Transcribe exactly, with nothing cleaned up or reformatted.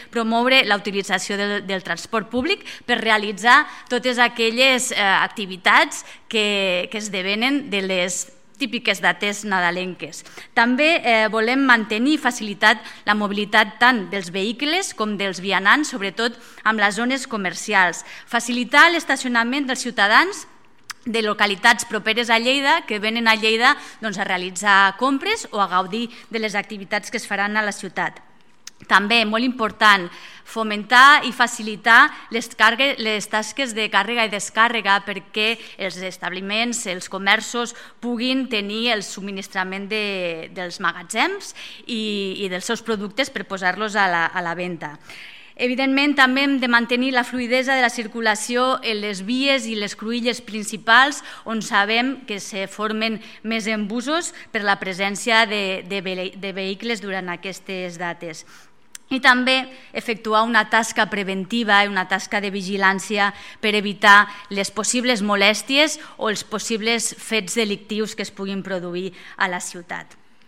promoure la utilització del, del transport públic per realitzar totes aquelles eh, activitats que, que esdevenen de les típiques dates nadalenques. També eh, volem mantenir i facilitar la mobilitat tant dels vehicles com dels vianants, sobretot amb les zones comercials. Facilitar l'estacionament dels ciutadans de localitats properes a Lleida que venen a Lleida doncs, a realitzar compres o a gaudir de les activitats que es faran a la ciutat. També, molt important, fomentar i facilitar les, cargues, les tasques de càrrega i descàrrega perquè els establiments, els comerços puguin tenir el subministrament de, dels magatzems i, i dels seus productes per posar-los a la, a la venda. Evidentment, també hem de mantenir la fluïdesa de la circulació en les vies i les cruïlles principals on sabem que se formen més embussos per la presència de, de, de vehicles durant aquestes dates. I també efectuar una tasca preventiva i una tasca de vigilància per evitar les possibles molèsties o els possibles fets delictius que es puguin produir a la ciutat.